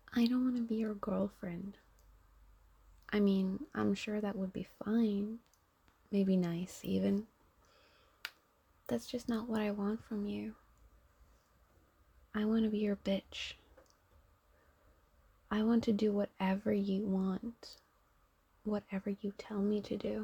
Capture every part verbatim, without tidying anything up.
I don't want to be your girlfriend. I mean, I'm sure that would be fine. Maybe nice, even. That's just not what I want from you. I want to be your bitch. I want to do whatever you want, whatever you tell me to do.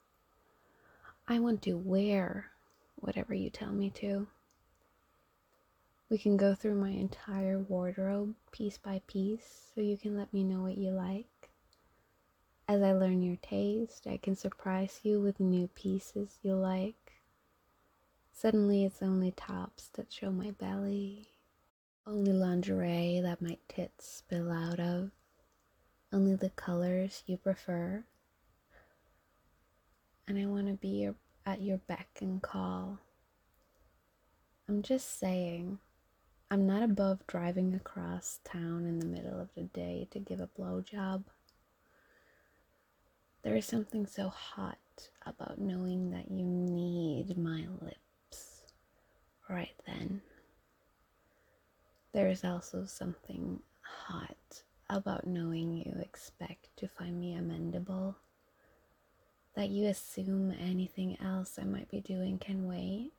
I want to wear whatever you tell me to. We can go through my entire wardrobe piece by piece so you can let me know what you like. As I learn your taste, I can surprise you with new pieces you like. Suddenly it's only tops that show my belly, only lingerie that my tits spill out of, only the colors you prefer. And I want to be your, at your beck and call. I'm just saying, I'm not above driving across town in the middle of the day to give a blowjob. There is something so hot about knowing that you need my lips right then. There is also something hot about knowing you expect to find me amendable, that you assume anything else I might be doing can wait.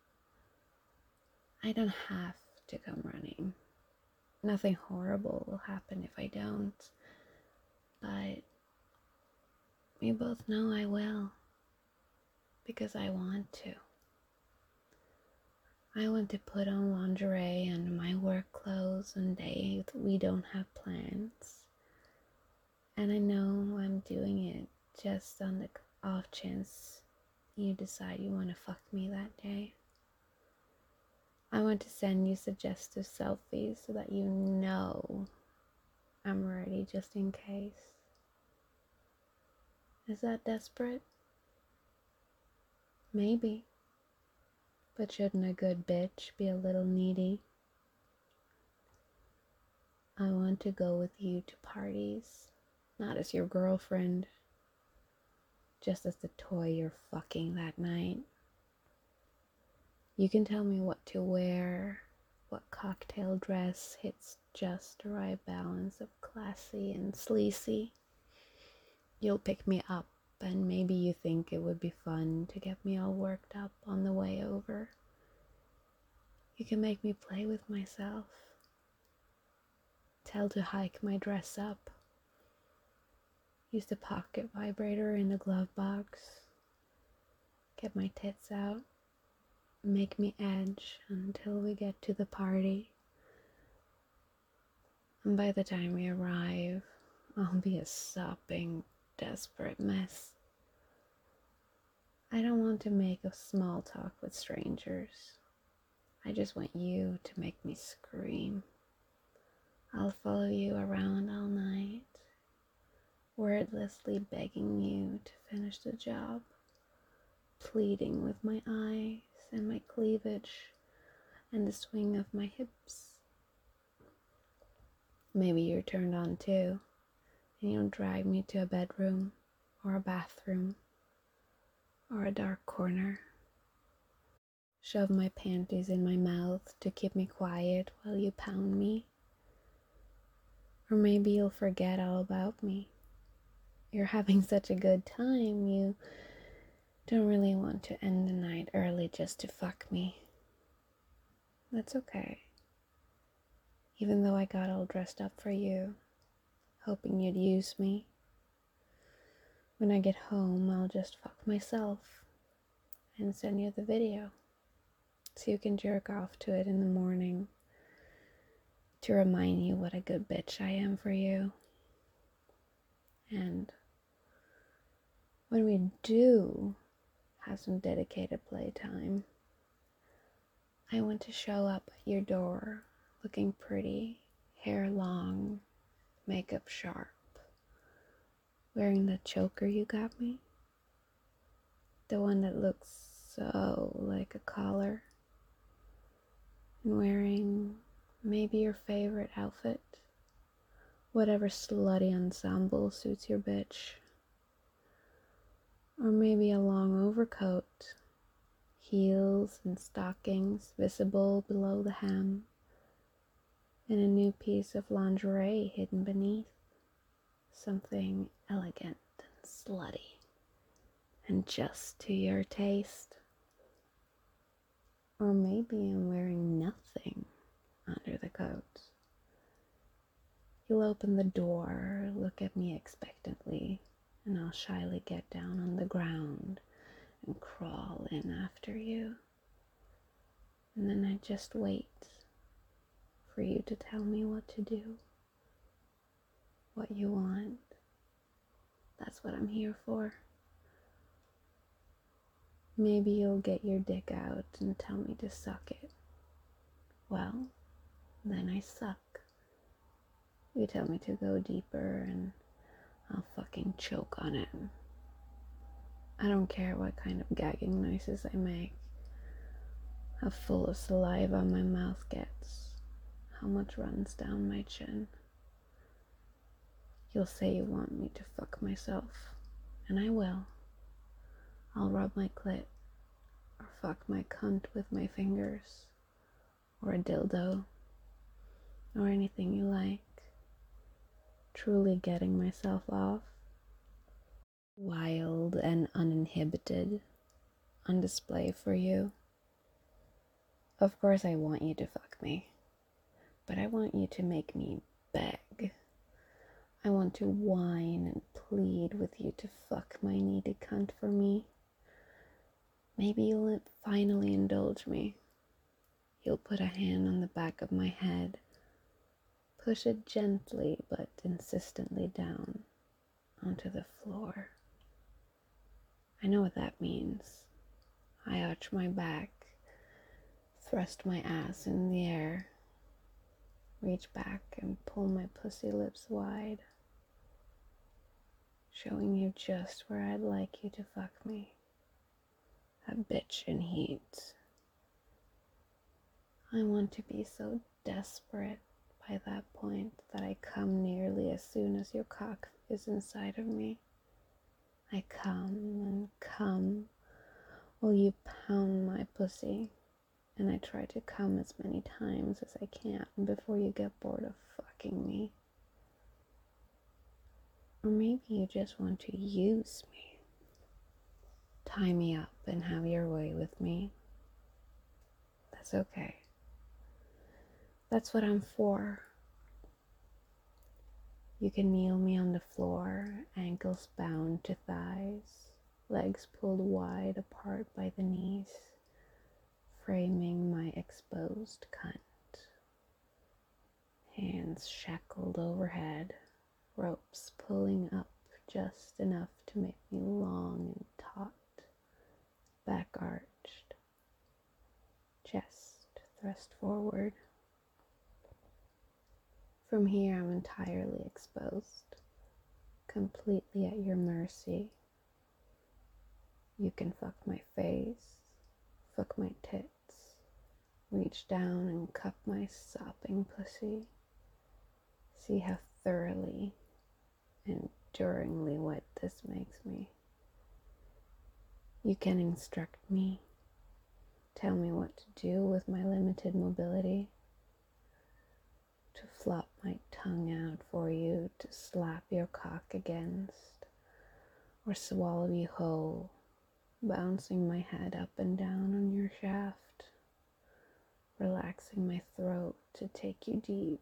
I don't have to come running. Nothing horrible will happen if I don't, but we both know I will, because I want to. I want to put on lingerie and my work clothes on days we don't have plans. And I know I'm doing it just on the off chance you decide you want to fuck me that day. I want to send you suggestive selfies so that you know I'm ready just in case. Is that desperate? Maybe. But shouldn't a good bitch be a little needy? I want to go with you to parties, not as your girlfriend, just as the toy you're fucking that night. You can tell me what to wear, what cocktail dress hits just the right balance of classy and sleazy. You'll pick me up, and maybe you think it would be fun to get me all worked up on the way over. You can make me play with myself. Tell to hike my dress up. Use the pocket vibrator in the glove box. Get my tits out. Make me edge until we get to the party. And by the time we arrive, I'll be a sopping, desperate mess. I don't want to make a small talk with strangers. I just want you to make me scream. I'll follow you around all night, wordlessly begging you to finish the job, pleading with my eyes and my cleavage and the swing of my hips. Maybe you're turned on too, and you'll drag me to a bedroom or a bathroom or a dark corner. Shove my panties in my mouth to keep me quiet while you pound me. Or maybe you'll forget all about me. You're having such a good time, you don't really want to end the night early just to fuck me. That's okay. Even though I got all dressed up for you, hoping you'd use me. When I get home, I'll just fuck myself and send you the video so you can jerk off to it in the morning to remind you what a good bitch I am for you. And when we do have some dedicated playtime, I want to show up at your door looking pretty, hair long, makeup sharp, wearing the choker you got me, the one that looks so like a collar, and wearing maybe your favorite outfit, whatever slutty ensemble suits your bitch, or maybe a long overcoat, heels and stockings visible below the hem, and a new piece of lingerie hidden beneath. Something elegant and slutty, and just to your taste. Or maybe I'm wearing nothing under the coat. You'll open the door, look at me expectantly, and I'll shyly get down on the ground and crawl in after you. And then I just wait for you to tell me what to do, what you want. That's what I'm here for. Maybe you'll get your dick out and tell me to suck it. Well, then I suck. You tell me to go deeper and I'll fucking choke on it. I don't care what kind of gagging noises I make, how full of saliva my mouth gets, how much runs down my chin. You'll say you want me to fuck myself, and I will. I'll rub my clit, or fuck my cunt with my fingers, or a dildo, or anything you like. Truly getting myself off. Wild and uninhibited, on display for you. Of course I want you to fuck me, but I want you to make me beg. I want to whine and plead with you to fuck my needy cunt for me. Maybe you'll finally indulge me. You'll put a hand on the back of my head, push it gently but insistently down onto the floor. I know what that means. I arch my back, thrust my ass in the air, reach back and pull my pussy lips wide, showing you just where I'd like you to fuck me. A bitch in heat. I want to be so desperate by that point that I come nearly as soon as your cock is inside of me. I come and come while you pound my pussy, and I try to come as many times as I can before you get bored of fucking me. Or maybe you just want to use me. Tie me up and have your way with me. That's okay. That's what I'm for. You can kneel me on the floor, ankles bound to thighs, legs pulled wide apart by the knees, framing my exposed cunt. Hands shackled overhead, ropes pulling up just enough to make me long and taut, back arched, chest thrust forward. From here I'm entirely exposed, completely at your mercy. You can fuck my face, fuck my tits, reach down and cup my sopping pussy. See how thoroughly, enduringly wet this makes me. You can instruct me, tell me what to do with my limited mobility, to flop my tongue out for you to slap your cock against, or swallow you whole, bouncing my head up and down on your shaft, relaxing my throat to take you deep.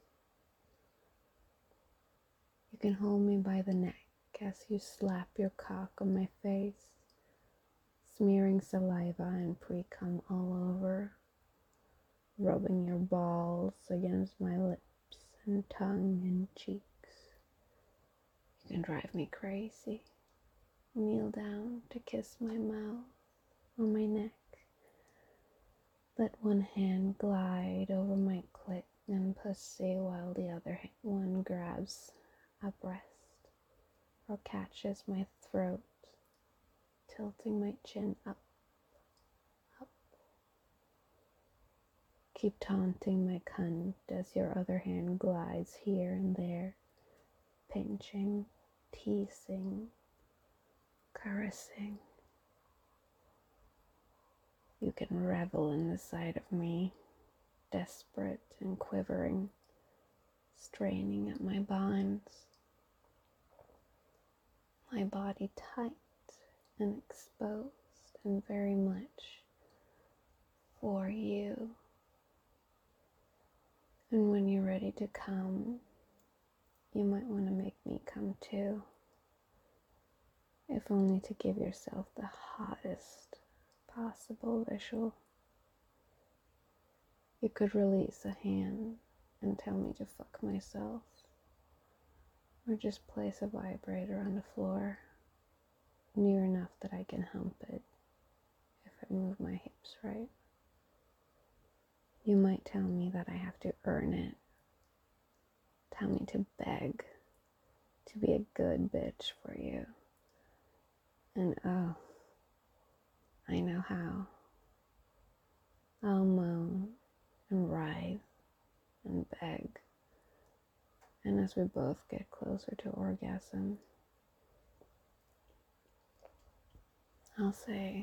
You can hold me by the neck as you slap your cock on my face, smearing saliva and pre-cum all over, rubbing your balls against my lips and tongue and cheeks. You can drive me crazy. Kneel down to kiss my mouth on my neck. Let one hand glide over my clit and pussy while the other one grabs a breast or catches my throat, tilting my chin up. Keep taunting my cunt as your other hand glides here and there, pinching, teasing, caressing. You can revel in the sight of me, desperate and quivering, straining at my bonds, my body tight and exposed and very much for you. And when you're ready to come, you might want to make me come too, if only to give yourself the hottest possible visual. You could release a hand and tell me to fuck myself, or just place a vibrator on the floor, near enough that I can hump it if I move my hips right. You might tell me that I have to earn it. Tell me to beg, to be a good bitch for you. And oh, I know how. I'll moan and writhe and beg. And as we both get closer to orgasm, I'll say,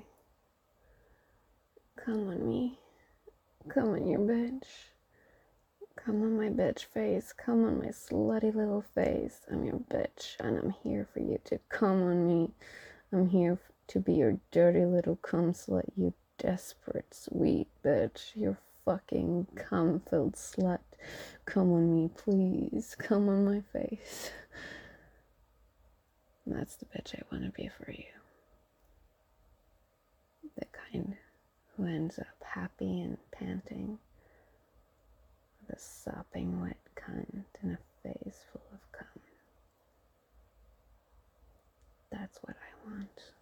come on me, come on your bitch, come on my bitch face, come on my slutty little face. I'm your bitch and I'm here for you to come on me. I'm here to be your dirty little cum slut, you desperate sweet bitch, you fucking cum-filled slut. Come on me, please, come on my face. And that's the bitch I want to be for you. The kind who ends up happy and panting, with a sopping wet cunt and a face full of cum. That's what I want.